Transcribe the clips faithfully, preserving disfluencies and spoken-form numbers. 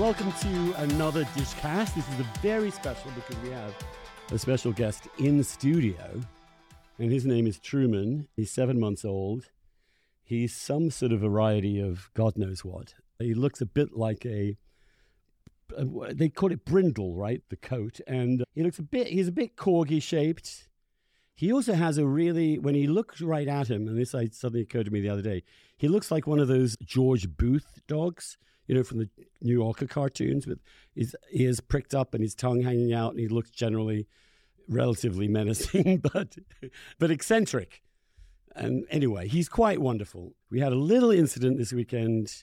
welcome to another Dishcast. This is a very special because we have a special guest in the studio, and his name is Truman. He's seven months old. He's some sort of variety of God knows what. He looks a bit like a, a they call it brindle, right? The coat, and he looks a bit. He's a bit corgi shaped. He also has a really, when he looks right at him, and this suddenly occurred to me the other day, he looks like one of those George Booth dogs, you know, from the New Yorker cartoons, with his ears pricked up and his tongue hanging out, and he looks generally relatively menacing, but but eccentric. And anyway, he's quite wonderful. We had a little incident this weekend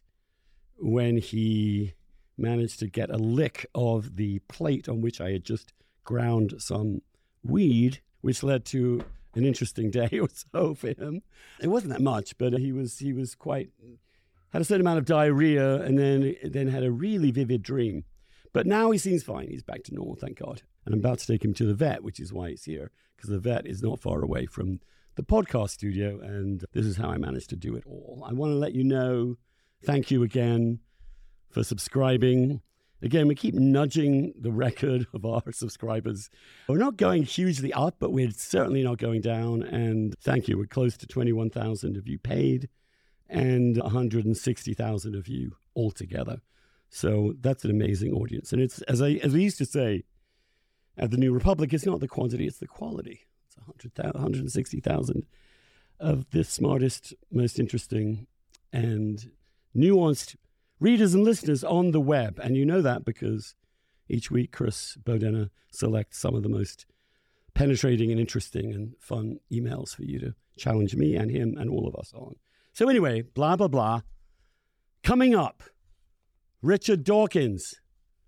when he managed to get a lick of the plate on which I had just ground some weed, which led to an interesting day or so for him. It wasn't that much, but he was he was quite, had a certain amount of diarrhea, and then then had a really vivid dream. But now he seems fine. He's back to normal, thank God. And I'm about to take him to the vet, which is why he's here, because the vet is not far away from the podcast studio, and this is how I managed to do it all. I want to let you know, thank you again for subscribing. Again, we keep nudging the record of our subscribers. We're not going hugely up, but we're certainly not going down. And thank you. We're close to twenty-one thousand of you paid and one hundred sixty thousand of you altogether. So that's an amazing audience. And it's, as I, as we used to say at the New Republic, it's not the quantity, it's the quality. It's one hundred sixty thousand of the smartest, most interesting and nuanced readers and listeners on the web. And you know that because each week Chris Bodenna selects some of the most penetrating and interesting and fun emails for you to challenge me and him and all of us on. So anyway, blah, blah, blah. Coming up, Richard Dawkins.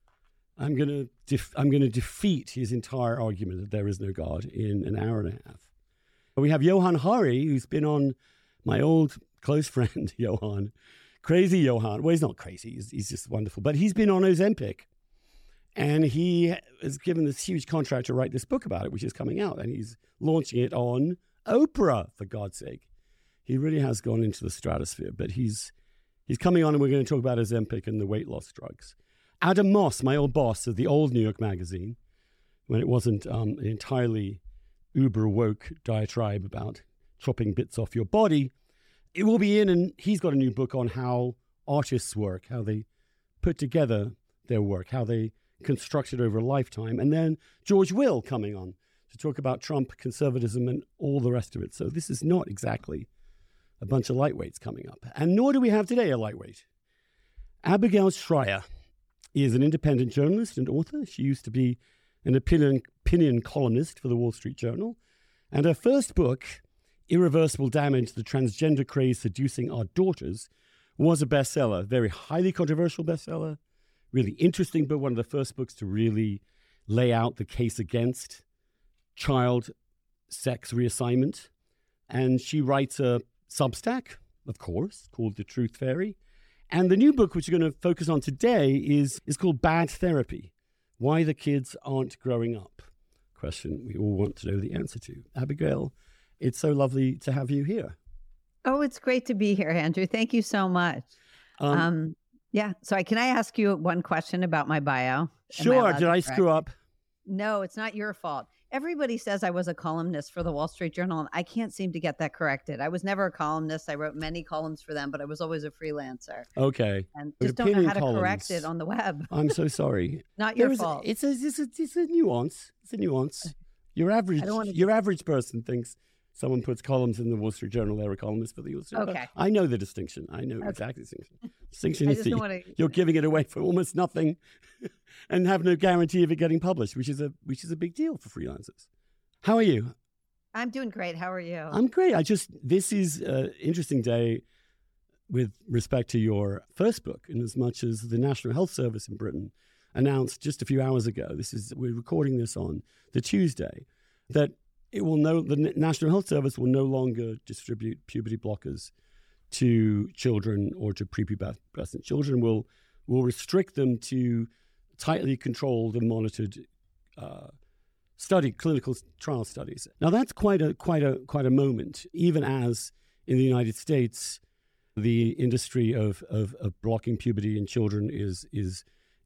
I'm going to def- I'm going to defeat his entire argument that there is no God in an hour and a half. We have Johan Hari, who's been on, my old close friend, Johan. Crazy Johan. Well, he's not crazy. He's, he's just wonderful. But he's been on Ozempic. And he is given this huge contract to write this book about it, which is coming out. And he's launching it on Oprah, for God's sake. He really has gone into the stratosphere. But he's he's coming on, and we're going to talk about Ozempic and the weight loss drugs. Adam Moss, my old boss of the old New York Magazine, when it wasn't um, an entirely uber-woke diatribe about chopping bits off your body, it will be in, and he's got a new book on how artists work, how they put together their work, how they construct it over a lifetime. And then George Will coming on to talk about Trump, conservatism, and all the rest of it. So this is not exactly a bunch of lightweights coming up. And nor do we have today a lightweight. Abigail Shrier is an independent journalist and author. She used to be an opinion, opinion columnist for the Wall Street Journal. And her first book, Irreversible Damage, The Transgender Craze Seducing Our Daughters, was a bestseller, very highly controversial bestseller, really interesting, but one of the first books to really lay out the case against child sex reassignment. And she writes a Substack, of course, called The Truth Fairy. And the new book, which we're going to focus on today, is, is called Bad Therapy, Why the Kids Aren't Growing Up. Question we all want to know the answer to. Abigail, it's so lovely to have you here. Oh, it's great to be here, Andrew. Thank you so much. Um, um, yeah. So can I ask you one question about my bio? Am sure. I Did I screw up? No, it's not your fault. Everybody says I was a columnist for the Wall Street Journal, and I can't seem to get that corrected. I was never a columnist. I wrote many columns for them, but I was always a freelancer. Okay. And But just don't know how to opinion correct columns. it on the web. I'm so sorry. Not your There is a- fault. it's, a, it's, a, it's a nuance. It's a nuance. Your average, I don't wanna- your average person thinks someone puts columns in the Wall Street Journal, they're a columnist for the Wall Street Journal. Okay. I know the distinction. I know Okay. exactly the distinction. Distinction I is just that don't you- want to. you're giving it away for almost nothing and have no guarantee of it getting published, which is a which is a big deal for freelancers. How are you? I'm doing great. How are you? I'm great. I just, this is an interesting day with respect to your first book, in as much as the National Health Service in Britain announced just a few hours ago, this is, we're recording this on the Tuesday, that it will no, the National Health Service will no longer distribute puberty blockers to children or to prepubescent children. Will will restrict them to tightly controlled and monitored uh, study, clinical trial studies. Now that's quite a quite a quite a moment, even as in the United States, the industry of of, of blocking puberty in children is is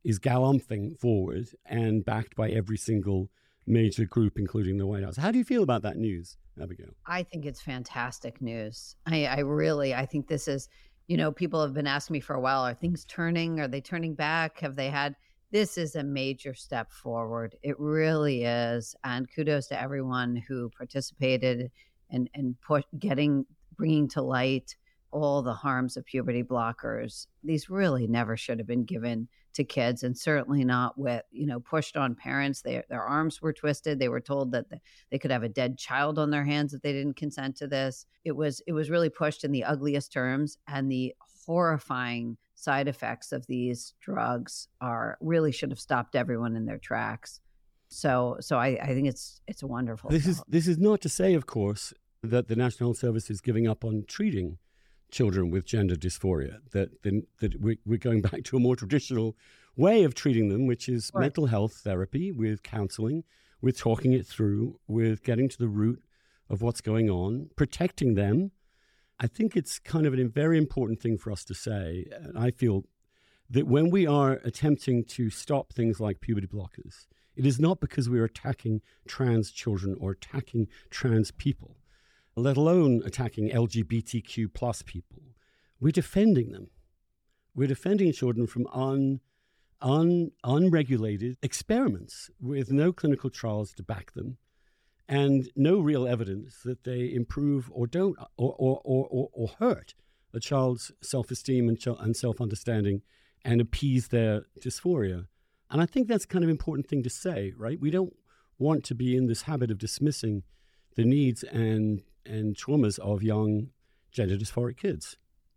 is galumphing forward and backed by every single major group, including the White House. How do you feel about that news, Abigail? I think it's fantastic news. I, I really, I think this is, you know, people have been asking me for a while, are things turning? Are they turning back? Have they had, this is a major step forward. It really is. And kudos to everyone who participated and, and put, getting, bringing to light all the harms of puberty blockers. These really never should have been given to kids, and certainly not with, you know, pushed on parents. They, their arms were twisted. They were told that the, they could have a dead child on their hands if they didn't consent to this. It was, it was really pushed in the ugliest terms, and the horrifying side effects of these drugs are really should have stopped everyone in their tracks. So, so I, I think it's, it's a wonderful. This is, this is not to say, of course, that the National Health Service is giving up on treating children with gender dysphoria, that then that we're, we're going back to a more traditional way of treating them, which is right. mental health therapy with counseling, with talking it through, with getting to the root of what's going on, protecting them. I think it's kind of a very important thing for us to say. And I feel that when we are attempting to stop things like puberty blockers, it is not because we are attacking trans children or attacking trans people, let alone attacking L G B T Q plus people. We're defending them. We're defending children from un, un, unregulated experiments with no clinical trials to back them and no real evidence that they improve or don't or, or, or, or, or hurt a child's self-esteem and, ch- and self-understanding and appease their dysphoria. And I think that's kind of an important thing to say, right? We don't want to be in this habit of dismissing the needs and and traumas of young gender dysphoric kids.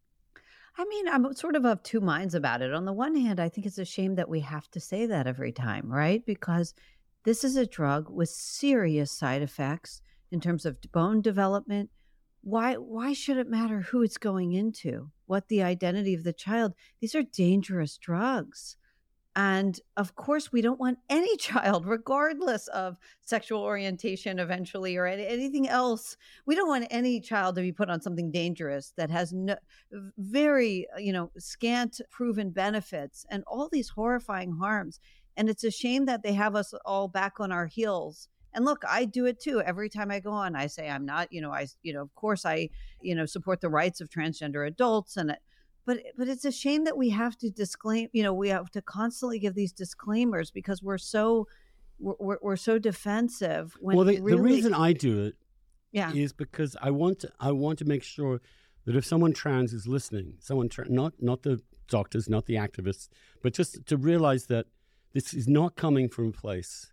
I mean, I'm sort of of two minds about it. On the one hand, I think it's a shame that we have to say that every time, right? Because this is a drug with serious side effects in terms of bone development. Why, why should it matter who it's going into? What the identity of the child? These are dangerous drugs. And of course, we don't want any child, regardless of sexual orientation eventually or any, anything else. We don't want any child to be put on something dangerous that has no, very, you know, scant proven benefits and all these horrifying harms. And it's a shame that they have us all back on our heels. And look, I do it too. Every time I go on, I say I'm not, you know, I, you know, of course I, you know, support the rights of transgender adults and But but it's a shame that we have to disclaim, you know, we have to constantly give these disclaimers because we're so we're, we're so defensive. When well, the, really, the reason I do it yeah. is because I want to I want to make sure that if someone trans is listening, someone tra- not not the doctors, not the activists, but just to realize that this is not coming from a place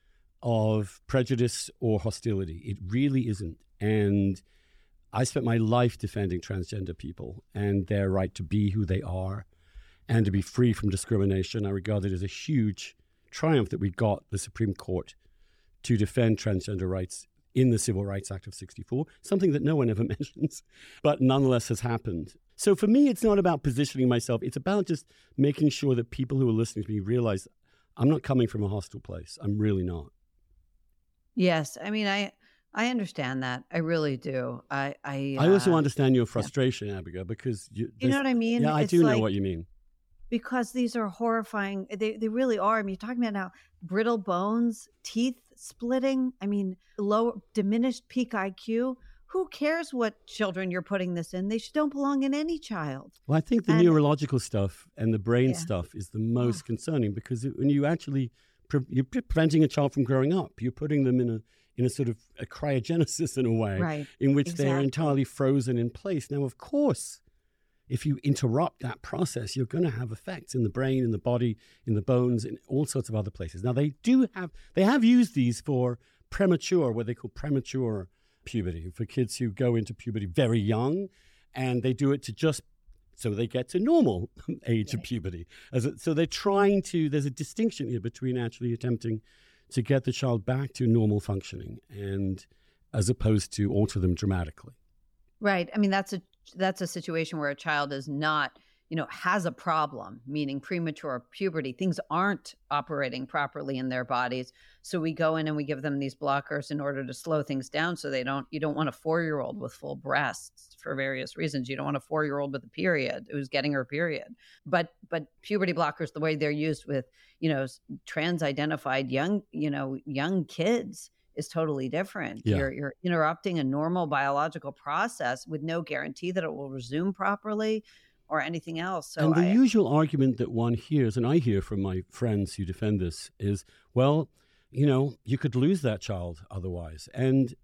of prejudice or hostility. It really isn't. And I spent my life defending transgender people and their right to be who they are and to be free from discrimination. I regard it as a huge triumph that we got the Supreme Court to defend transgender rights in the Civil Rights Act of sixty-four, something that no one ever mentions, but nonetheless has happened. So for me, it's not about positioning myself. It's about just making sure that people who are listening to me realize I'm not coming from a hostile place. I'm really not. Yes. I mean, I... I understand that. I really do. I I, I also uh, understand your frustration, yeah. Abigail, because you, you know what I mean? Yeah, I it's do like, know what you mean. Because these are horrifying. They they really are. I mean, you're talking about now brittle bones, teeth splitting. I mean, low diminished peak I Q. Who cares what children you're putting this in? They should, don't belong in any child. Well, I think the and, neurological stuff and the brain yeah. stuff is the most oh. concerning because it, when you actually pre- you're preventing a child from growing up, you're putting them in a in a sort of a cryogenesis in a way, right. in which exactly. they're entirely frozen in place. Now, of course, if you interrupt that process, you're going to have effects in the brain, in the body, in the bones, in all sorts of other places. Now, they do have, they have used these for premature, what they call premature puberty, for kids who go into puberty very young, and they do it to just so they get to normal age right. of puberty. As a, so they're trying to, there's a distinction here between actually attempting to get the child back to normal functioning and as opposed to alter them dramatically. Right. I mean, that's a that's a situation where a child is not, you know, has a problem, meaning premature puberty. Things aren't operating properly in their bodies. So we go in and we give them these blockers in order to slow things down so they don't, you don't want a four-year-old with full breasts for various reasons. You don't want a four-year-old with a period who's getting her period. But but puberty blockers, the way they're used with, you know, trans-identified young, you know, young kids is totally different. Yeah. You're you're interrupting a normal biological process with no guarantee that it will resume properly or anything else. So and the I, usual argument that one hears, and I hear from my friends who defend this, is, well, you know, you could lose that child otherwise. And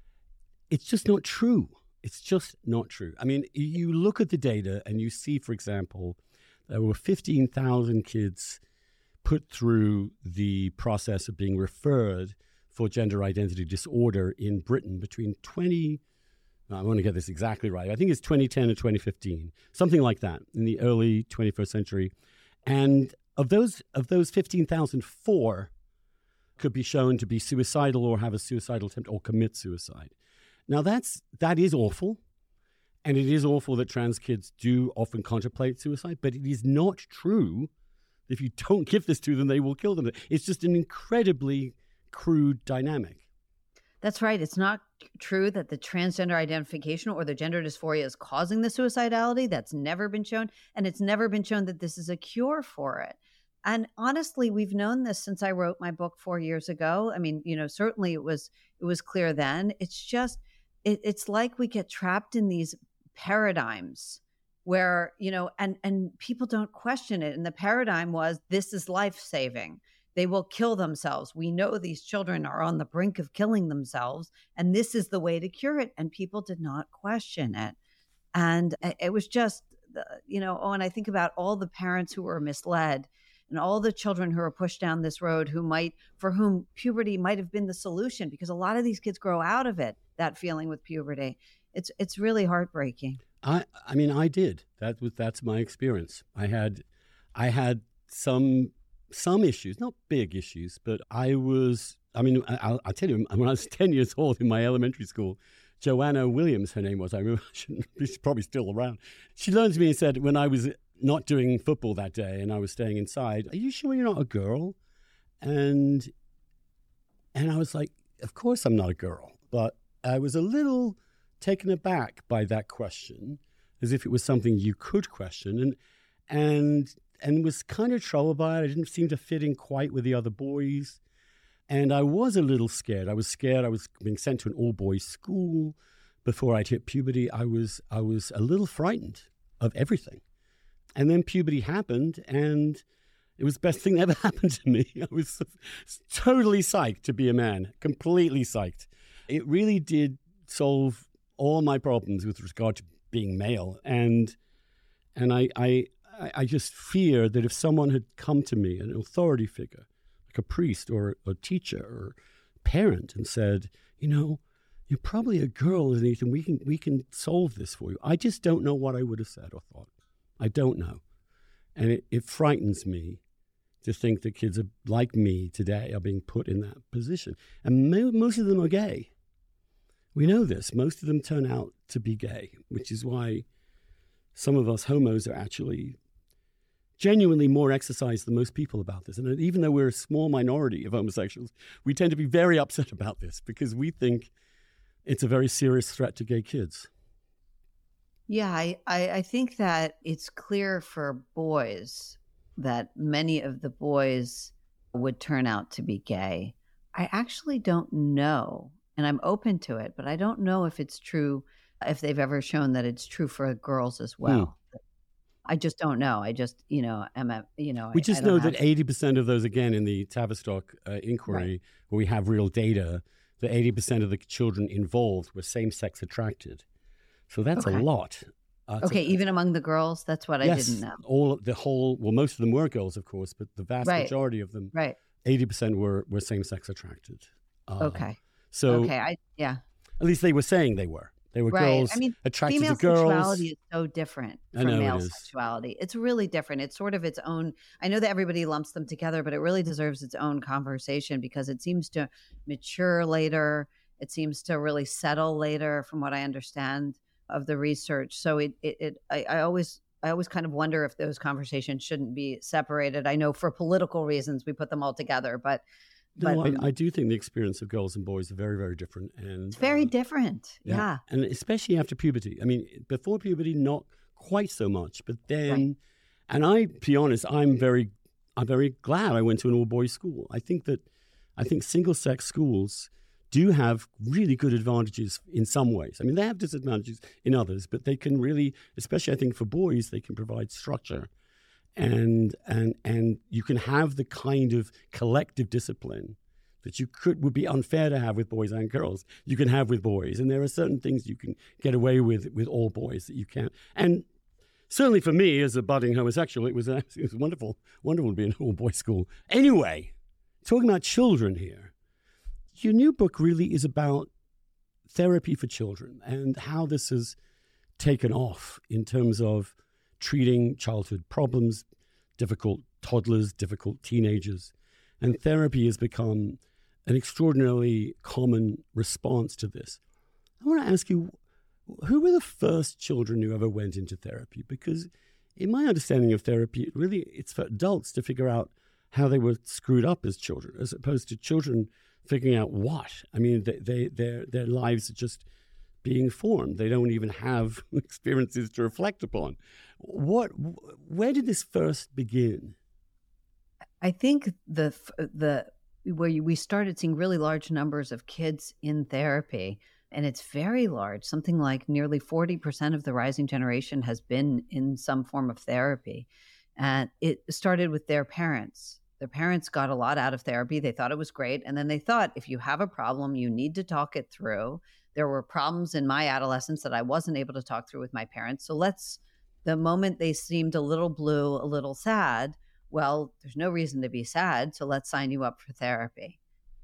it's just not true. It's just not true. I mean, you look at the data and you see, for example, there were fifteen thousand kids put through the process of being referred for gender identity disorder in Britain between twenty, I want to get this exactly right, I think it's twenty ten and twenty fifteen, something like that, in the early twenty-first century. And of those of those fifteen thousand, four could be shown to be suicidal or have a suicidal attempt or commit suicide. Now, that's that is awful, and it is awful that trans kids do often contemplate suicide, but it is not true that if you don't give this to them, they will kill them. It's just an incredibly crude dynamic. That's right. It's not true that the transgender identification or the gender dysphoria is causing the suicidality. That's never been shown. And it's never been shown that this is a cure for it. And honestly, we've known this since I wrote my book four years ago. I mean, you know, certainly it was it was clear then. It's just, it, it's like we get trapped in these paradigms where, you know, and and people don't question it. And the paradigm was, this is life-saving. They will kill themselves. We know these children are on the brink of killing themselves, and this is the way to cure it. And people did not question it. And it was just, you know, oh, and I think about all the parents who were misled and all the children who are pushed down this road who might, for whom puberty might have been the solution, because a lot of these kids grow out of it, that feeling with puberty. It's it's really heartbreaking. I I mean, I did. That was that's my experience. I had I had some some issues, not big issues, but I was, I mean, I'll, I'll tell you, when I was ten years old in my elementary school, Joanna Williams, her name was, I remember, she's probably still around. She learned to me and said, when I was not doing football that day and I was staying inside, are you sure you're not a girl? And and I was like, of course I'm not a girl. But I was a little taken aback by that question, as if it was something you could question, and and and was kind of troubled by it. I didn't seem to fit in quite with the other boys. And I was a little scared. I was scared. I was being sent to an all-boys school before I'd hit puberty. I was I was a little frightened of everything. And then puberty happened, and it was the best thing that ever happened to me. I was totally psyched to be a man, completely psyched. It really did solve all my problems with regard to being male. And and I I, I just fear that if someone had come to me, an authority figure, like a priest or a teacher or parent, and said, you know, you're probably a girl, Ethan, we can we can solve this for you. I just don't know what I would have said or thought. I don't know. And it, it frightens me to think that kids are, like me today are being put in that position. And mo- most of them are gay. We know this. Most of them turn out to be gay, which is why some of us homos are actually genuinely more exercised than most people about this. And even though we're a small minority of homosexuals, we tend to be very upset about this because we think it's a very serious threat to gay kids. Yeah, I, I, I think that it's clear for boys that many of the boys would turn out to be gay. I actually don't know, and I'm open to it, but I don't know if it's true, if they've ever shown that it's true for girls as well. Hmm. I just don't know. I just, you know, am a, you know, we just I, I know that eighty percent of those, again, in the Tavistock uh, inquiry, right, where we have real data, that eighty percent of the children involved were same-sex attracted. So that's okay. a lot. Uh, okay, a, even among the girls, that's what yes, I didn't know. all the whole, well, most of them were girls, of course, but the vast right. majority of them, right, eighty percent were were same-sex attracted. Uh, okay. So okay, I yeah. At least they were saying they were. They were right. girls I mean, attracted female to girls. Sexuality is so different from know male it is. sexuality. It's really different. It's sort of its own. I know that everybody lumps them together, but it really deserves its own conversation because it seems to mature later. It seems to really settle later, from what I understand of the research. So it, it, it I, I always I always kind of wonder if those conversations shouldn't be separated. I know for political reasons we put them all together, but but No, I, I do think the experience of girls and boys are very, very different. And it's very uh, different. yeah. Yeah. And especially after puberty. I mean, before puberty, not quite so much. But then, Right. and I, to be honest, I'm very, I'm very glad I went to an all-boys school. I think that, I think single-sex schools do have really good advantages in some ways. I mean, they have disadvantages in others, but they can really, especially I think for boys, they can provide structure. And and and you can have the kind of collective discipline that you could would be unfair to have with boys and girls. You can have with boys, and there are certain things you can get away with with all boys that you can't. And certainly for me, as a budding homosexual, it was it was wonderful, wonderful to be in an all boys school. Anyway, talking about children here, your new book really is about therapy for children and how this has taken off in terms of treating childhood problems, difficult toddlers, difficult teenagers. And therapy has become an extraordinarily common response to this. I want to ask you, who were the first children who ever went into therapy? Because in my understanding of therapy, it really it's for adults to figure out how they were screwed up as children, as opposed to children figuring out what. I mean, they, they, their, their lives are just being formed. They don't even have experiences to reflect upon. What? Where did this first begin? I think the the where we started seeing really large numbers of kids in therapy, and it's very large. Something like nearly forty percent of the rising generation has been in some form of therapy, and it started with their parents. Their parents got a lot out of therapy. They thought it was great, and then they thought, if you have a problem, you need to talk it through. There were problems in my adolescence that I wasn't able to talk through with my parents, so let's. The moment they seemed a little blue, a little sad, well, there's no reason to be sad, so let's sign you up for therapy.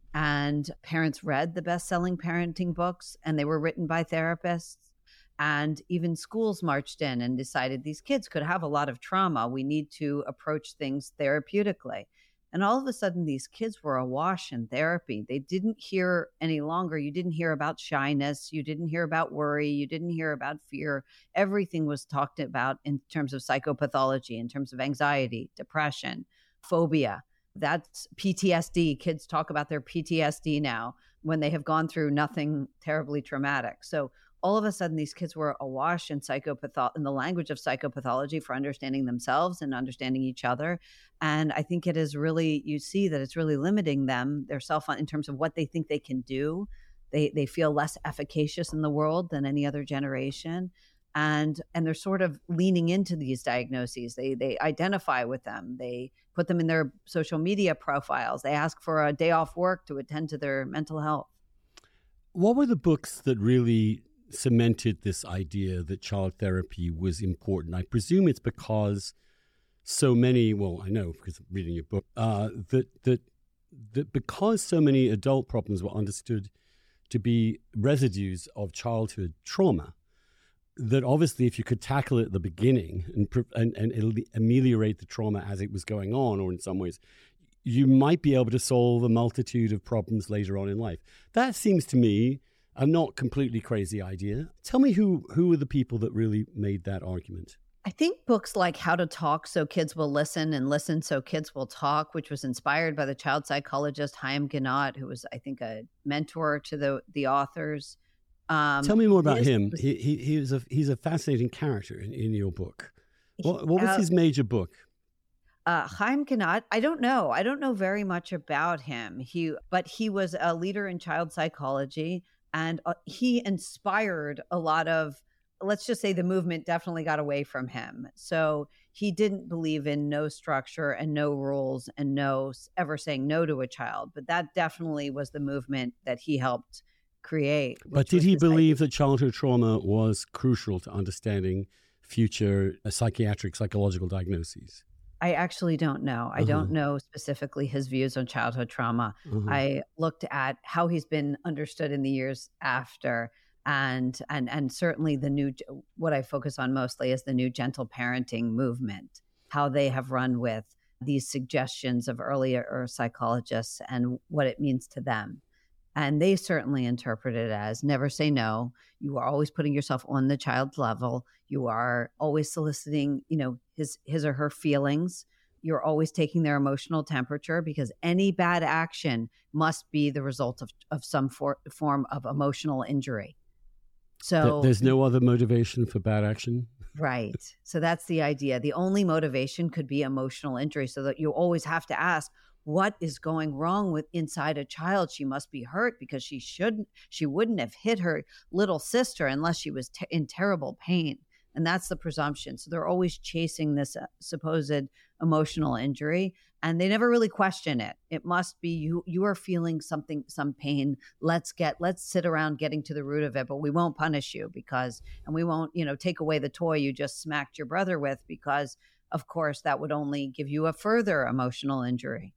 And parents read the best-selling parenting books, and they were written by therapists. And even schools marched in and decided these kids could have a lot of trauma. We need to approach things therapeutically. And all of a sudden, these kids were awash in therapy. They didn't hear any longer. You didn't hear about shyness. You didn't hear about worry. You didn't hear about fear. Everything was talked about in terms of psychopathology, in terms of anxiety, depression, phobia. That's P T S D. Kids talk about their P T S D now when they have gone through nothing terribly traumatic. So all of a sudden, these kids were awash in psychopath in the language of psychopathology for understanding themselves and understanding each other. And I think it is really, you see that it's really limiting them, their self in terms of what they think they can do. They they feel less efficacious in the world than any other generation. And and they're sort of leaning into these diagnoses. They they identify with them. They put them in their social media profiles. They ask for a day off work to attend to their mental health. What were the books that really cemented this idea that child therapy was important? I presume it's because so many, well, I know because I'm reading your book, uh, that, that, that because so many adult problems were understood to be residues of childhood trauma, that obviously if you could tackle it at the beginning and, and, and ameliorate the trauma as it was going on, or in some ways, you might be able to solve a multitude of problems later on in life. That seems to me a not completely crazy idea. Tell me who, who are the people that really made that argument? I think books like How to Talk So Kids Will Listen and Listen So Kids Will Talk, which was inspired by the child psychologist Chaim Ginott, who was, I think, a mentor to the, the authors. Um, Tell me more about his, him. He, he, he was a, he's a fascinating character in, in your book. What, what was uh, his major book? Uh, Chaim Ginott, I don't know. I don't know very much about him. He, but he was a leader in child psychology, and uh, he inspired a lot of, let's just say the movement definitely got away from him. So he didn't believe in no structure and no rules and no ever saying no to a child. But that definitely was the movement that he helped create. But did he believe idea. that childhood trauma was crucial to understanding future uh, psychiatric, psychological diagnoses? I actually don't know. I uh-huh. don't know specifically his views on childhood trauma. Uh-huh. I looked at how he's been understood in the years after. And and and certainly the new, what I focus on mostly is the new gentle parenting movement, how they have run with these suggestions of earlier psychologists and what it means to them. And they certainly interpret it as never say no. You are always putting yourself on the child's level. You are always soliciting, you know, his his or her feelings. You're always taking their emotional temperature, because any bad action must be the result of, of some for, form of emotional injury. So there's no other motivation for bad action? Right. So that's the idea. The only motivation could be emotional injury, so that you always have to ask, what is going wrong with inside a child? She must be hurt, because she shouldn't, she wouldn't have hit her little sister unless she was te- in terrible pain. And that's the presumption. So they're always chasing this uh, supposed emotional injury, and they never really question it. It must be you, you are feeling something, some pain. Let's get, let's sit around getting to the root of it, but we won't punish you because, and we won't, you know, take away the toy you just smacked your brother with, because of course that would only give you a further emotional injury.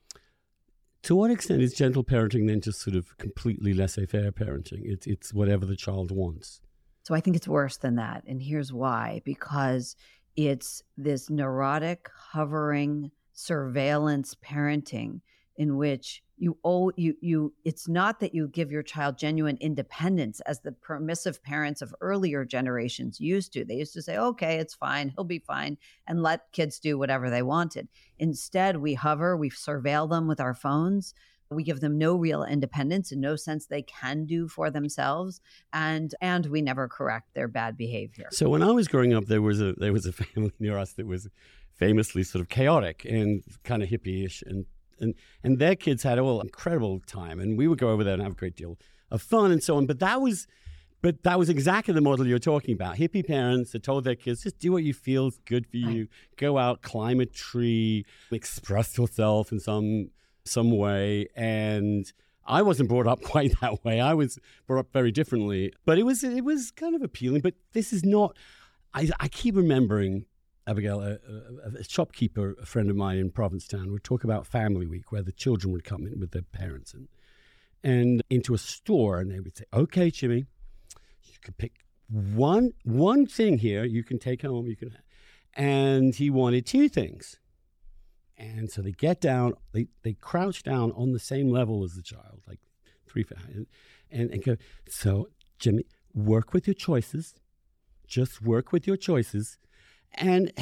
To what extent is gentle parenting then just sort of completely laissez-faire parenting? It's it's whatever the child wants. So I think it's worse than that. And here's why. Because it's this neurotic, hovering, surveillance parenting in which you owe you you it's not that you give your child genuine independence as the permissive parents of earlier generations used to. They used to say, okay, it's fine, he'll be fine, and let kids do whatever they wanted. Instead, we hover, we surveil them with our phones. We give them no real independence and no sense they can do for themselves, and and we never correct their bad behavior. So when I was growing up, there was a there was a family near us that was famously sort of chaotic and kind of hippie-ish, and and and their kids had all incredible time, and we would go over there and have a great deal of fun and so on. But that was but that was exactly the model you're talking about. Hippie parents that told their kids, just do what you feel is good for you. Right. Go out, climb a tree, express yourself in some some way. And I wasn't brought up quite that way. I was brought up very differently, but it was it was kind of appealing. But this is not, I, I keep remembering, Abigail, a, a, a shopkeeper, a friend of mine in Provincetown, would talk about Family Week, where the children would come in with their parents and, and into a store, and they would say, okay, Jimmy, you can pick one one thing here you can take home. You can, and he wanted two things. And so they get down, they, they crouch down on the same level as the child, like three feet high, and, and go, so, Jimmy, work with your choices. Just work with your choices. And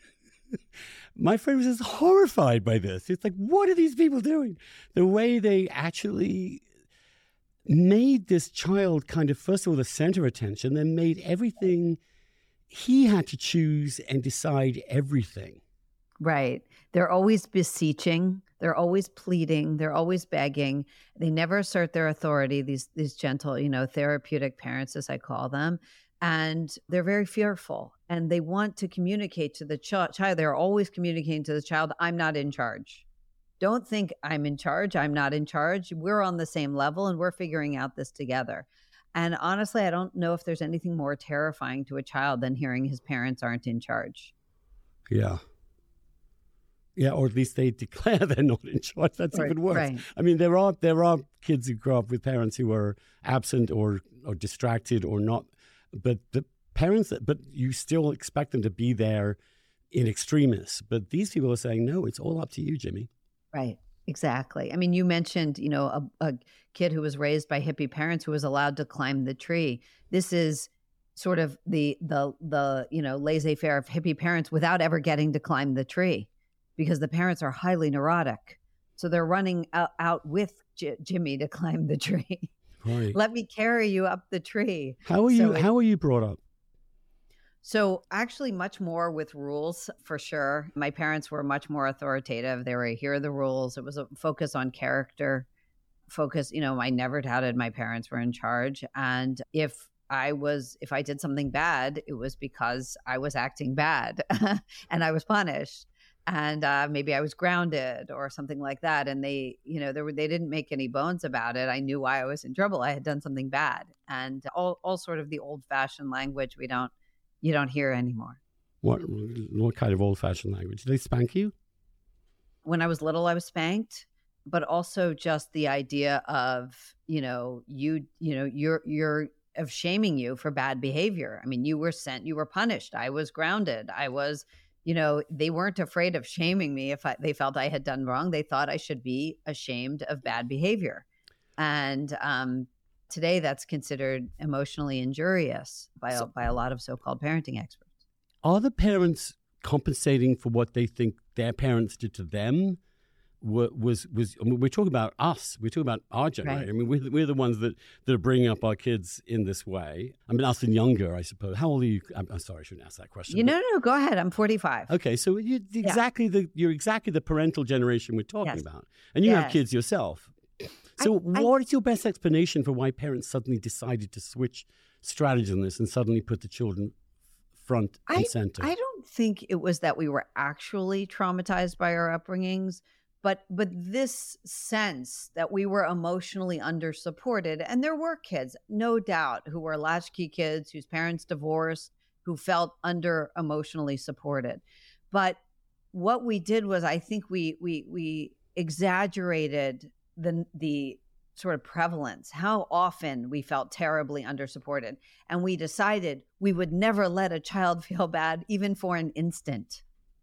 my friend was just horrified by this. It's like, what are these people doing? The way they actually made this child kind of, first of all, the center of attention, then made everything, he had to choose and decide everything. Right. They're always beseeching. They're always pleading. They're always begging. They never assert their authority, these these gentle, you know, therapeutic parents, as I call them. And they're very fearful. And they want to communicate to the ch- child. They're always communicating to the child, I'm not in charge. Don't think I'm in charge. I'm not in charge. We're on the same level and we're figuring out this together. And honestly, I don't know if there's anything more terrifying to a child than hearing his parents aren't in charge. Yeah. Yeah, or at least they declare they're not in charge. That's right, even worse. Right. I mean, there are there are kids who grow up with parents who are absent or, or distracted or not. But the parents, but you still expect them to be there in extremis. But these people are saying, no, it's all up to you, Jimmy. Right. Exactly. I mean, you mentioned, you know, a, a kid who was raised by hippie parents who was allowed to climb the tree. This is sort of the the the you know laissez-faire of hippie parents without ever getting to climb the tree, because the parents are highly neurotic. So they're running out, out with J- Jimmy to climb the tree. Right. Let me carry you up the tree. How are so you? it, how are you brought up? So actually much more with rules, for sure. My parents were much more authoritative. They were, here are the rules. It was a focus on character, focus, you know, I never doubted my parents were in charge. And if I was, if I did something bad, it was because I was acting bad and I was punished. And uh, maybe I was grounded or something like that. And they, you know, they, were, they didn't make any bones about it. I knew why I was in trouble. I had done something bad. And all, all sort of the old-fashioned language we don't, you don't hear anymore. What what kind of old-fashioned language? Did they spank you? When I was little, I was spanked, but also just the idea of, you know, you, you know, you're, you're of shaming you for bad behavior. I mean, you were sent, you were punished. I was grounded. I was, you know, they weren't afraid of shaming me if I, they felt I had done wrong. They thought I should be ashamed of bad behavior. And um, today that's considered emotionally injurious by, So- a, by a lot of so-called parenting experts. Are the parents compensating for what they think their parents did to them? wa- Was was I mean, we're talking about us. We're talking about our generation. Right. I mean, we're, we're the ones that, that are bringing up our kids in this way. I mean, us and younger, I suppose. How old are you? I'm, I'm sorry, I shouldn't ask that question. You but- know, no, go ahead. I'm forty-five. Okay, so you exactly the you're exactly the parental generation we're talking Yes. about, and you have Yes. kids yourself. So, I- what is your best explanation for why parents suddenly decided to switch strategies on this and suddenly put the children front and center? I don't think it was that we were actually traumatized by our upbringings, but but this sense that we were emotionally under supported. And there were kids, no doubt, who were latchkey kids whose parents divorced, who felt under emotionally supported. But what we did was, I think we we we exaggerated the the sort of prevalence, how often we felt terribly undersupported. And we decided we would never let a child feel bad, even for an instant.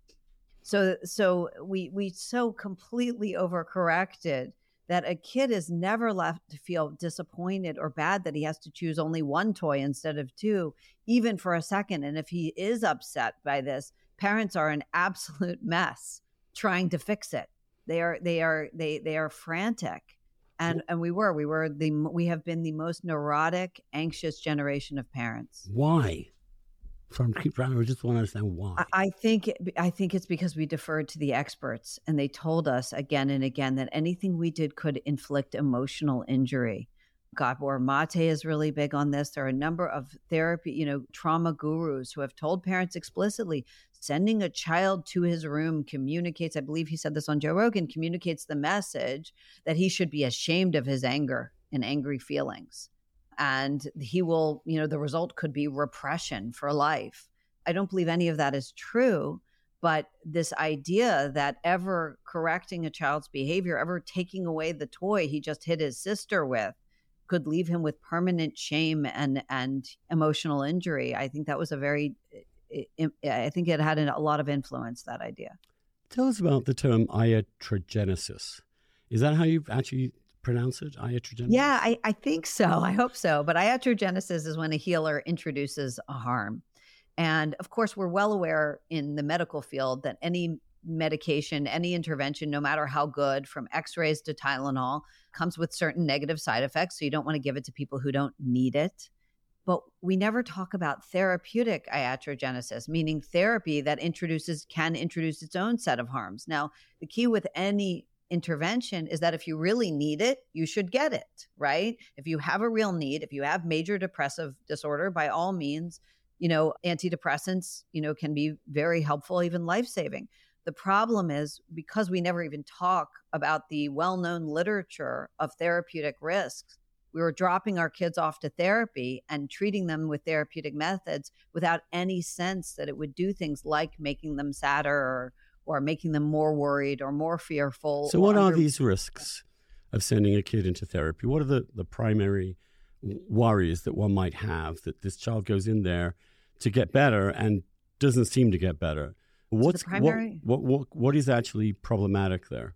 So so we we so completely overcorrected that a kid is never left to feel disappointed or bad that he has to choose only one toy instead of two, even for a second. And if he is upset by this, parents are an absolute mess trying to fix it. They are they are they they are frantic. And and we were we were the we have been the most neurotic, anxious generation of parents. Why? From keep trying. I just want to understand why. I, I think I think it's because we deferred to the experts, and they told us again and again that anything we did could inflict emotional injury. Gabor Mate is really big on this. There are a number of therapy, you know, trauma gurus who have told parents explicitly, sending a child to his room communicates, I believe he said this on Joe Rogan, communicates the message that he should be ashamed of his anger and angry feelings. And he will, you know, the result could be repression for life. I don't believe any of that is true. But this idea that ever correcting a child's behavior, ever taking away the toy he just hit his sister with, could leave him with permanent shame and and emotional injury. I think that was a very, I think it had a lot of influence, that idea. Tell us about the term iatrogenesis. Is that how you actually pronounce it? Iatrogenesis? Yeah, I, I think so. I hope so. But iatrogenesis is when a healer introduces a harm. And of course, we're well aware in the medical field that any medication, any intervention, no matter how good, from x-rays to Tylenol, comes with certain negative side effects. So you don't want to give it to people who don't need it. But we never talk about therapeutic iatrogenesis, meaning therapy that introduces, can introduce its own set of harms. Now, the key with any intervention is that if you really need it, you should get it, right? If you have a real need, if you have major depressive disorder, by all means, you know, antidepressants, you know, can be very helpful, even life-saving. The problem is, because we never even talk about the well-known literature of therapeutic risks, we were dropping our kids off to therapy and treating them with therapeutic methods without any sense that it would do things like making them sadder or, or making them more worried or more fearful. So what or are under- these risks of sending a kid into therapy? What are the, the primary worries that one might have that this child goes in there to get better and doesn't seem to get better? What's primary- what, what what what is actually problematic there?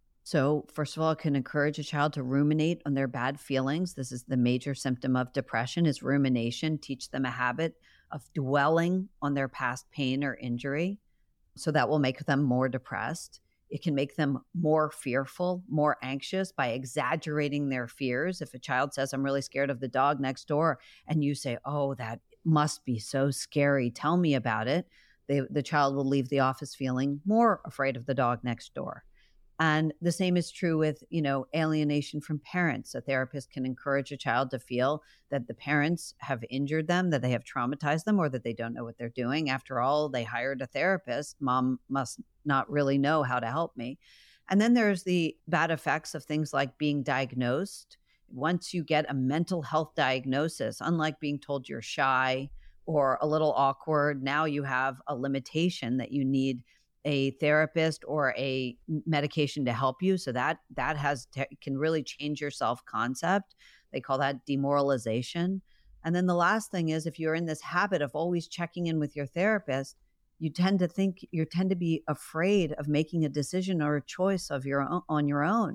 So, first of all, it can encourage a child to ruminate on their bad feelings. This is the major symptom of depression, is rumination. Teach them a habit of dwelling on their past pain or injury. So that will make them more depressed. It can make them more fearful, more anxious by exaggerating their fears. If a child says, I'm really scared of the dog next door, and you say, oh, that must be so scary, tell me about it, they, the child will leave the office feeling more afraid of the dog next door. And the same is true with, you know, alienation from parents. A therapist can encourage a child to feel that the parents have injured them, that they have traumatized them, or that they don't know what they're doing. After all, they hired a therapist. Mom must not really know how to help me. And then there's the bad effects of things like being diagnosed. Once you get a mental health diagnosis, unlike being told you're shy or a little awkward, now you have a limitation that you need a therapist or a medication to help you. So that that has te- can really change your self-concept. They call that demoralization. And then the last thing is, if you're in this habit of always checking in with your therapist, you tend to think you tend to be afraid of making a decision or a choice of your own, on your own. And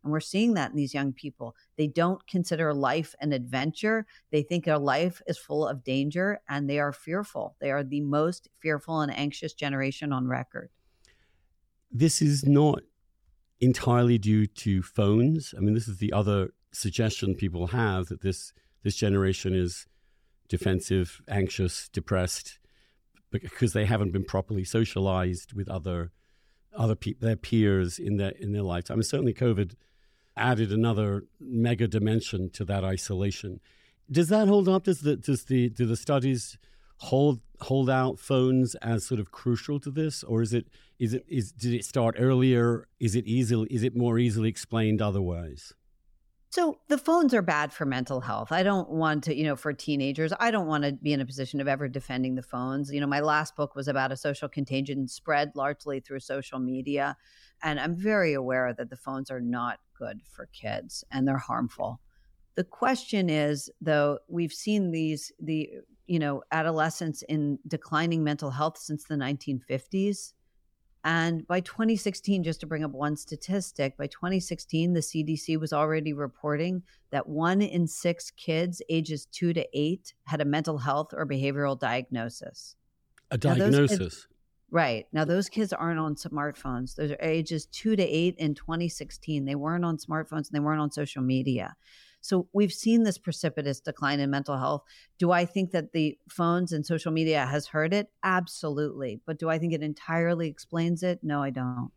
And we're seeing that in these young people. They don't consider life an adventure. They think their life is full of danger, and they are fearful. They are the most fearful and anxious generation on record. This is not entirely due to phones. I mean, this is the other suggestion people have, that this this generation is defensive, anxious, depressed, because they haven't been properly socialized with other other people, their peers in their in their lifetime. And certainly COVID added another mega dimension to that isolation. Does that hold up? Does the does the do the studies hold hold out phones as sort of crucial to this, or is it is it is did it start earlier? Is it easily is it more easily explained otherwise? So the phones are bad for mental health. I don't want to, you know, for teenagers, I don't want to be in a position of ever defending the phones. You know, my last book was about a social contagion spread largely through social media. And I'm very aware that the phones are not good for kids and they're harmful. The question is, though, we've seen these, the, you know, adolescents in declining mental health since the nineteen fifties. And by twenty sixteen, just to bring up one statistic, by twenty sixteen, the C D C was already reporting that one in six kids ages two to eight had a mental health or behavioral diagnosis. A diagnosis? Kids, right. Now, those kids aren't on smartphones. Those are ages two to eight in twenty sixteen. They weren't on smartphones and they weren't on social media. So we've seen this precipitous decline in mental health. Do I think that the phones and social media has hurt it? Absolutely. But do I think it entirely explains it? No, I don't.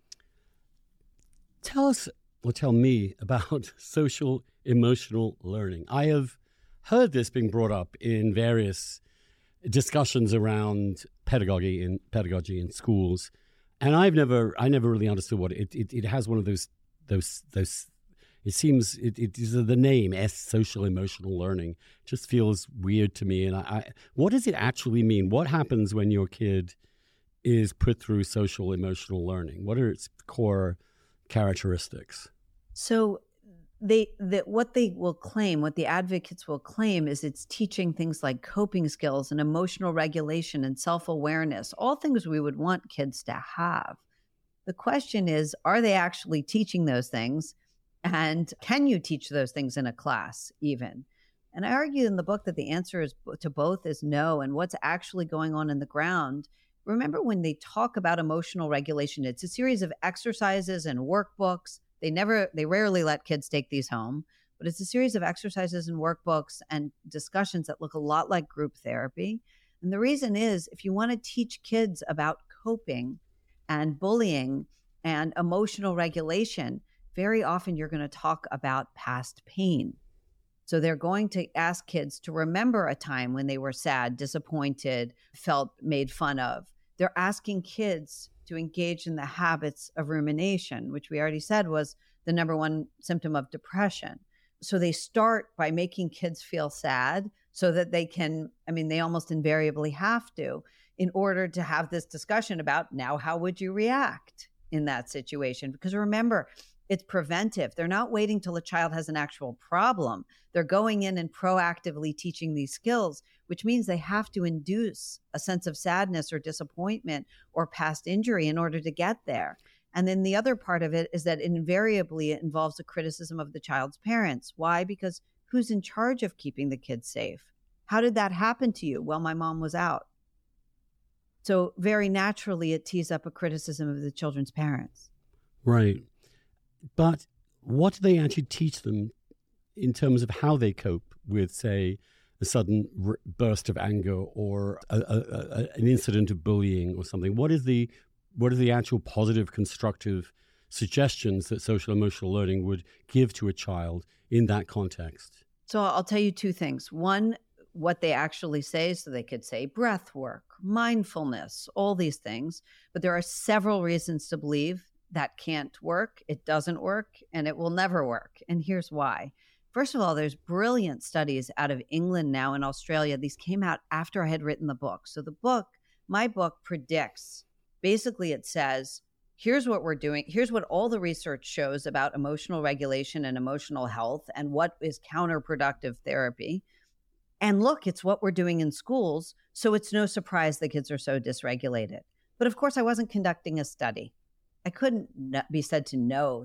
Tell us, or tell me, about social emotional learning. I have heard this being brought up in various discussions around pedagogy in pedagogy in schools, and I've never, I never really understood what it. It, it has one of those, those, those. It seems it, it is the name S, social emotional learning, just feels weird to me. And I, I, what does it actually mean? What happens when your kid is put through social emotional learning? What are its core characteristics? So they that what they will claim, what the advocates will claim, is it's teaching things like coping skills and emotional regulation and self-awareness, all things we would want kids to have. The question is, are they actually teaching those things? And can you teach those things in a class even? And I argue in the book that the answer is to both is no. And what's actually going on in the ground, remember when they talk about emotional regulation, it's a series of exercises and workbooks. They never, they rarely let kids take these home, but it's a series of exercises and workbooks and discussions that look a lot like group therapy. And the reason is, if you want to teach kids about coping and bullying and emotional regulation, very often you're going to talk about past pain. So they're going to ask kids to remember a time when they were sad, disappointed, felt made fun of. They're asking kids to engage in the habits of rumination, which we already said was the number one symptom of depression. So they start by making kids feel sad so that they can, I mean, they almost invariably have to, in order to have this discussion about, now, how would you react in that situation? Because remember, it's preventive. They're not waiting till a child has an actual problem. They're going in and proactively teaching these skills, which means they have to induce a sense of sadness or disappointment or past injury in order to get there. And then the other part of it is that invariably it involves a criticism of the child's parents. Why? Because who's in charge of keeping the kids safe? How did that happen to you? Well, my mom was out. So very naturally, it tees up a criticism of the children's parents. Right. But what do they actually teach them in terms of how they cope with, say, a sudden r- burst of anger or a, a, a, an incident of bullying or something? What is the what are the actual positive, constructive suggestions that social emotional learning would give to a child in that context? So I'll tell you two things. One, what they actually say, so they could say breath work, mindfulness, all these things. But there are several reasons to believe that can't work, it doesn't work, and it will never work. And here's why. First of all, there's brilliant studies out of England now and Australia. These came out after I had written the book. So the book, my book predicts, basically it says, here's what we're doing. Here's what all the research shows about emotional regulation and emotional health and what is counterproductive therapy. And look, it's what we're doing in schools. So it's no surprise the kids are so dysregulated. But of course, I wasn't conducting a study. I couldn't be said to know that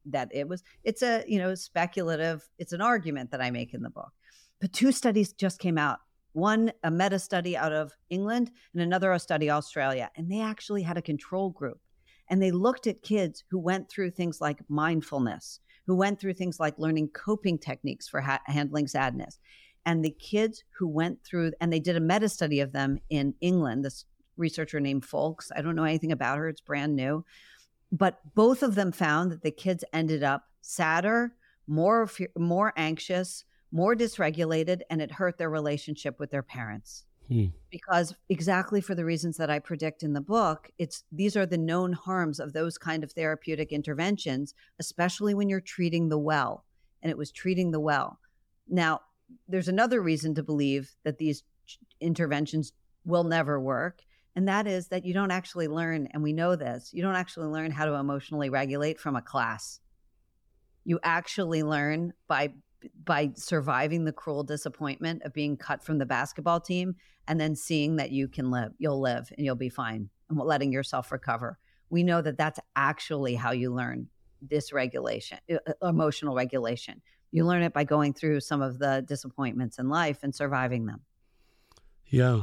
that it was, it's a, you know, speculative, it's an argument that I make in the book. But two studies just came out. One, a meta study out of England, and another, a study Australia. And they actually had a control group. And they looked at kids who went through things like mindfulness, who went through things like learning coping techniques for ha- handling sadness. And the kids who went through, and they did a meta study of them in England, this researcher named Folks. I don't know anything about her. It's brand new. But both of them found that the kids ended up sadder, more, more anxious, more dysregulated, and it hurt their relationship with their parents. Hmm. Because exactly for the reasons that I predict in the book, it's these are the known harms of those kind of therapeutic interventions, especially when you're treating the well. And it was treating the well. Now, there's another reason to believe that these interventions will never work. And that is that you don't actually learn, and we know this, you don't actually learn how to emotionally regulate from a class. You actually learn by by surviving the cruel disappointment of being cut from the basketball team and then seeing that you can live, you'll live and you'll be fine, and letting yourself recover. We know that that's actually how you learn dysregulation, emotional regulation. You learn it by going through some of the disappointments in life and surviving them. Yeah.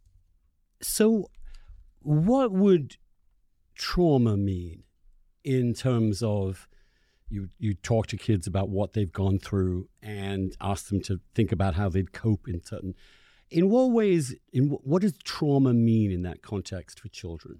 So what would trauma mean in terms of you you talk to kids about what they've gone through and ask them to think about how they'd cope in certain, in what ways, in what does trauma mean in that context for children?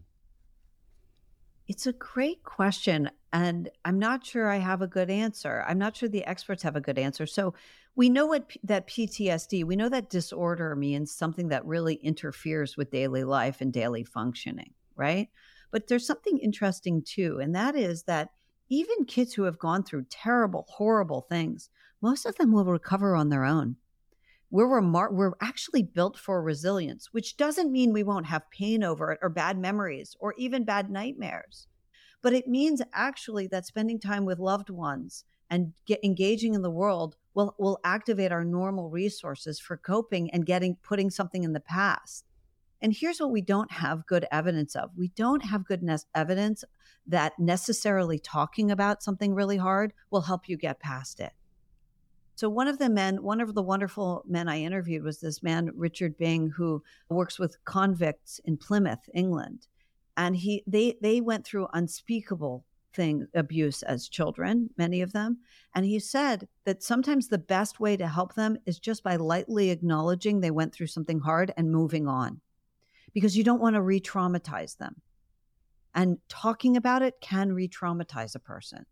It's a great question, and I'm not sure I have a good answer. I'm not sure the experts have a good answer. So we know what that P T S D, we know that disorder means something that really interferes with daily life and daily functioning, right? But there's something interesting too, and that is that even kids who have gone through terrible, horrible things, most of them will recover on their own. We're remar- we're actually built for resilience, which doesn't mean we won't have pain over it or bad memories or even bad nightmares. But it means actually that spending time with loved ones and get engaging in the world will, will activate our normal resources for coping and getting putting something in the past. And here's what we don't have good evidence of. We don't have good ne- evidence that necessarily talking about something really hard will help you get past it. So one of the men, one of the wonderful men I interviewed was this man, Richard Bing, who works with convicts in Plymouth, England. And he they they went through unspeakable thing, abuse as children, many of them. And he said that sometimes the best way to help them is just by lightly acknowledging they went through something hard and moving on, because you don't want to re-traumatize them. And talking about it can re-traumatize a person.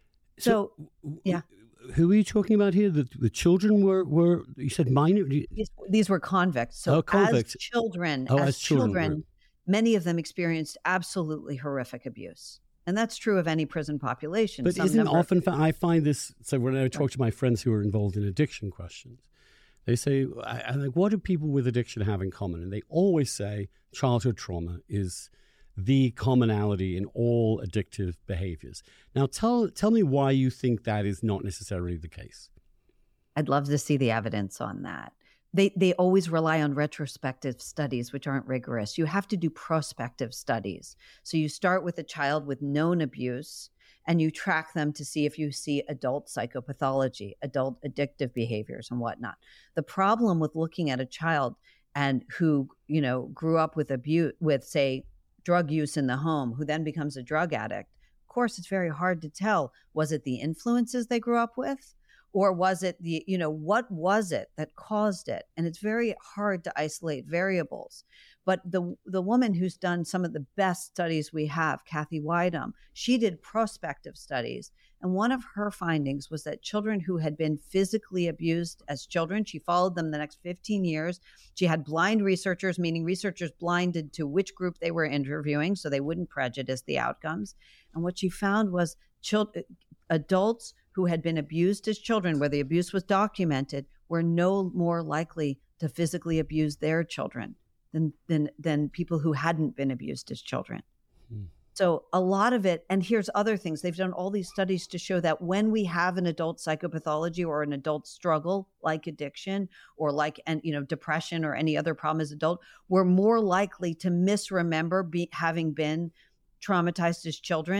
So, so yeah. Who are you talking about here? The, the children were, were, you said minor? These, these were convicts. So oh, convicts. as children, oh, as, as children, children many of them experienced absolutely horrific abuse. And that's true of any prison population. But Some isn't number often, of- I find this, so when I talk to my friends who are involved in addiction questions, they say, I, I'm like, what do people with addiction have in common? And they always say childhood trauma is the commonality in all addictive behaviors. Now, tell tell me why you think that is not necessarily the case. I'd love to see the evidence on that. They they always rely on retrospective studies, which aren't rigorous. You have to do prospective studies. So you start with a child with known abuse, and you track them to see if you see adult psychopathology, adult addictive behaviors and whatnot. The problem with looking at a child and who, you know, grew up with abuse, with, say, drug use in the home, who then becomes a drug addict, of course, it's very hard to tell. Was it the influences they grew up with? Or was it the, you know, what was it that caused it? And it's very hard to isolate variables. But the the woman who's done some of the best studies we have, Kathy Wydum, she did prospective studies. And one of her findings was that children who had been physically abused as children, she followed them the next fifteen years. She had blind researchers, meaning researchers blinded to which group they were interviewing so they wouldn't prejudice the outcomes. And what she found was children, adults who had been abused as children, where the abuse was documented, were no more likely to physically abuse their children than than, than people who hadn't been abused as children. Hmm. So a lot of it, and here's other things. They've done all these studies to show that when we have an adult psychopathology or an adult struggle like addiction or like, and you know, depression or any other problem as adult, we're more likely to misremember be, having been traumatized as children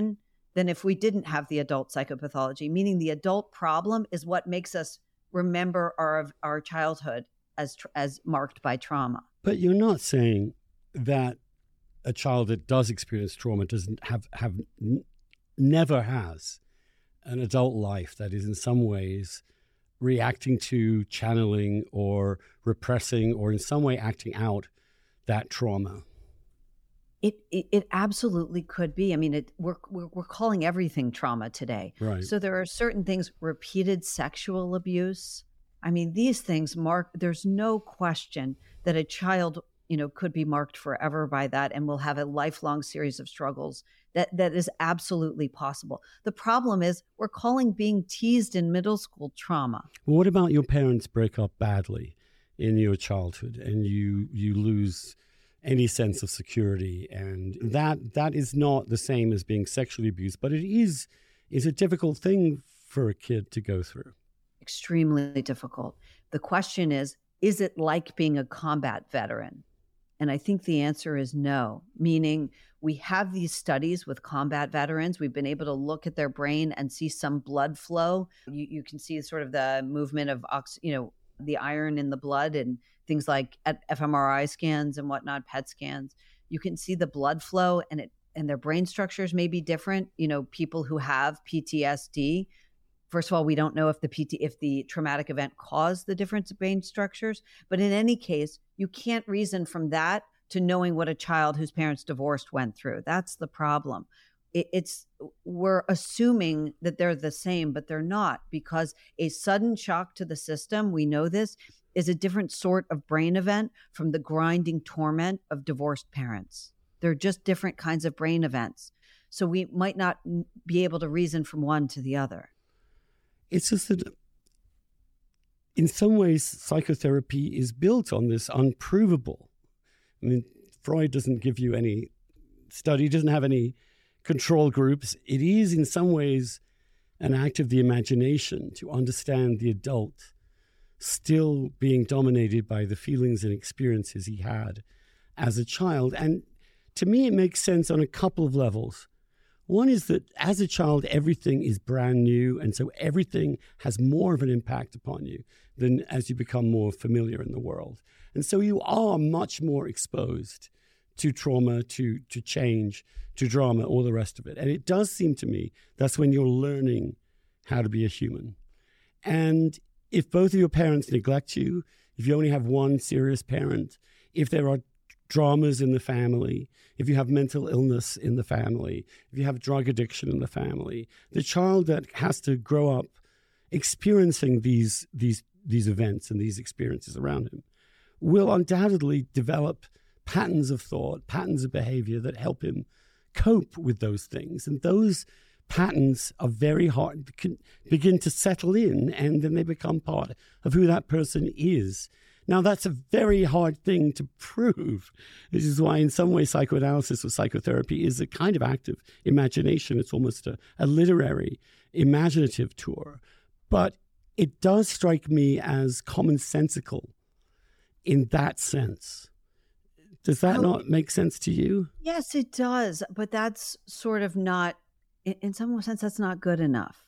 than if we didn't have the adult psychopathology, meaning the adult problem is what makes us remember our our childhood as as marked by trauma. But you're not saying that a child that does experience trauma doesn't have, have n- never has an adult life that is in some ways reacting to, channeling, or repressing, or in some way acting out that trauma. It, it it absolutely could be. I mean, it, we're, we're we're calling everything trauma today. Right. So there are certain things, repeated sexual abuse. I mean, these things mark. There's no question that a child, you know, could be marked forever by that, and will have a lifelong series of struggles. That that is absolutely possible. The problem is we're calling being teased in middle school trauma. Well, what about your parents break up badly in your childhood, and you you lose any sense of security, and that that is not the same as being sexually abused, but it is is a difficult thing for a kid to go through. Extremely difficult. The question is, is it like being a combat veteran? And I think the answer is no, meaning we have these studies with combat veterans. We've been able to look at their brain and see some blood flow. You, you can see sort of the movement of, ox, you know, the iron in the blood and things like F M R I scans and whatnot, P E T scans. You can see the blood flow, and it and their brain structures may be different. You know, people who have P T S D, first of all, we don't know if the P T if the traumatic event caused the difference in brain structures, but in any case, you can't reason from that to knowing what a child whose parents divorced went through. That's the problem. It, it's we're assuming that they're the same, but they're not, because a sudden shock to the system, we know this, is a different sort of brain event from the grinding torment of divorced parents. They're just different kinds of brain events. So we might not be able to reason from one to the other. It's just that in some ways, psychotherapy is built on this unprovable. I mean, Freud doesn't give you any study, doesn't have any control groups. It is in some ways an act of the imagination to understand the adult still being dominated by the feelings and experiences he had as a child. And to me, it makes sense on a couple of levels. One is that as a child, everything is brand new, and so everything has more of an impact upon you than as you become more familiar in the world. And so you are much more exposed to trauma, to, to change, to drama, all the rest of it. And it does seem to me that's when you're learning how to be a human. And if both of your parents neglect you, if you only have one serious parent, if there are dramas in the family, if you have mental illness in the family, if you have drug addiction in the family, the child that has to grow up experiencing these these these events and these experiences around him will undoubtedly develop patterns of thought, patterns of behavior that help him cope with those things. And those patterns are very hard, can begin to settle in, and then they become part of who that person is. Now, that's a very hard thing to prove. This is why, in some ways, psychoanalysis or psychotherapy is a kind of act of imagination. It's almost a, a literary, imaginative tour. But it does strike me as commonsensical in that sense. Does that Well, not make sense to you? yes, it does. But that's sort of not, in, in some sense, that's not good enough.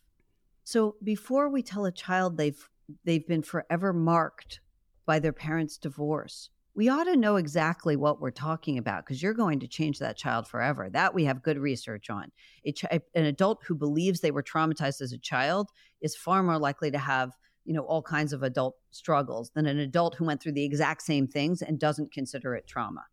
So before we tell a child they've they've been forever marked by their parents' divorce, we ought to know exactly what we're talking about, because you're going to change that child forever. That we have good research on. A ch- an adult who believes they were traumatized as a child is far more likely to have, you know, all kinds of adult struggles than an adult who went through the exact same things and doesn't consider it trauma.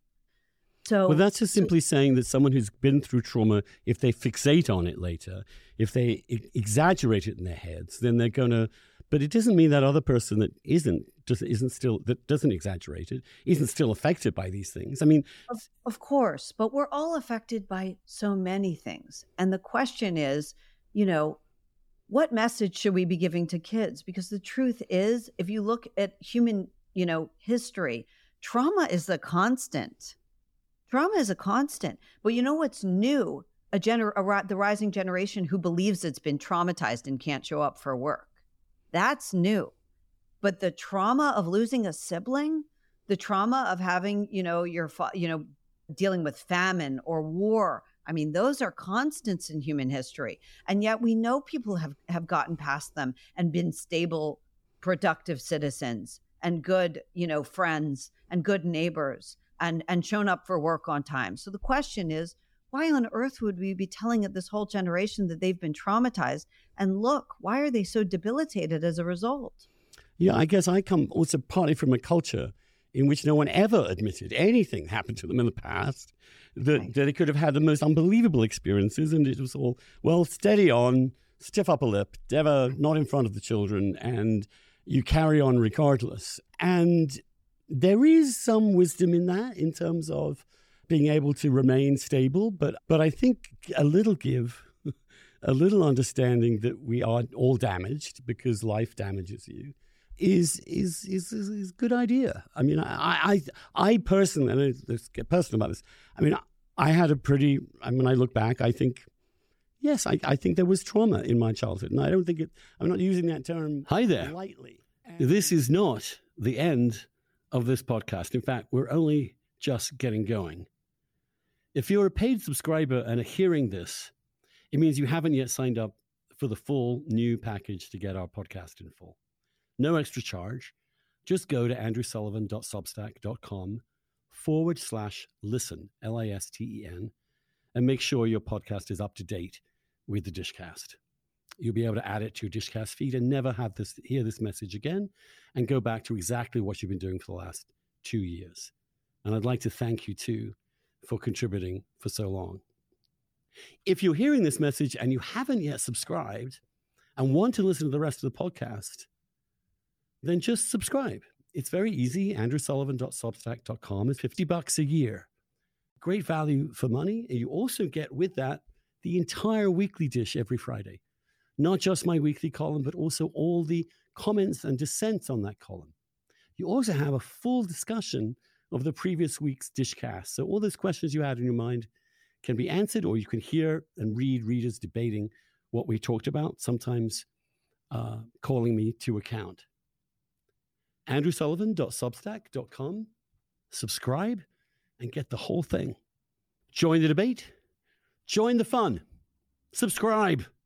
So, Well, that's just so simply saying that someone who's been through trauma, if they fixate on it later, if they e- exaggerate it in their heads, then they're going to. But it doesn't mean that other person that isn't just isn't still that doesn't exaggerate it isn't still affected by these things. I mean, Of, of course, but we're all affected by so many things. And the question is, you know, what message should we be giving to kids? Because the truth is, if you look at human, you know, history, trauma is a constant. Trauma is a constant. But you know what's new? A gener- a, ri- the rising generation who believes it's been traumatized and can't show up for work. That's new. But the trauma of losing a sibling, the trauma of having, you know, your, fa- you know, dealing with famine or war. I mean, those are constants in human history. And yet we know people have, have gotten past them and been stable, productive citizens and good, you know, friends and good neighbors and, and shown up for work on time. So the question is, why on earth would we be telling this whole generation that they've been traumatized? And look, why are they so debilitated as a result? Yeah, I guess I come also partly from a culture in which no one ever admitted anything happened to them in the past, that, right. that they could have had the most unbelievable experiences, and it was all, well, steady on, stiff upper lip, never, not in front of the children, and you carry on regardless. And there is some wisdom in that in terms of being able to remain stable, but but I think a little give, a little understanding that we are all damaged because life damages you, is is is is, is a good idea. I mean, I I I personally, and let's get personal about this. I mean, I had a pretty. I mean, I look back, I think, yes, I, I think there was trauma in my childhood, and I don't think it. I'm not using that term. Hi there. Lightly. And this is not the end of this podcast. In fact, we're only just getting going. If you're a paid subscriber and are hearing this, it means you haven't yet signed up for the full new package to get our podcast in full. No extra charge. Just go to andrewsullivan.substack.com forward slash listen, L I S T E N, and make sure your podcast is up to date with the Dishcast. You'll be able to add it to your Dishcast feed and never have this hear this message again and go back to exactly what you've been doing for the last two years. And I'd like to thank you, too, for contributing for so long. If you're hearing this message and you haven't yet subscribed and want to listen to the rest of the podcast, then just subscribe. It's very easy. andrew sullivan dot substack dot com is fifty bucks a year. Great value for money. And you also get with that the entire weekly dish every Friday. Not just my weekly column, but also all the comments and dissents on that column. You also have a full discussion of the previous week's Dishcast. So all those questions you had in your mind can be answered, or you can hear and read readers debating what we talked about, sometimes uh, calling me to account. andrew sullivan dot substack dot com. Subscribe and get the whole thing. Join the debate. Join the fun. Subscribe.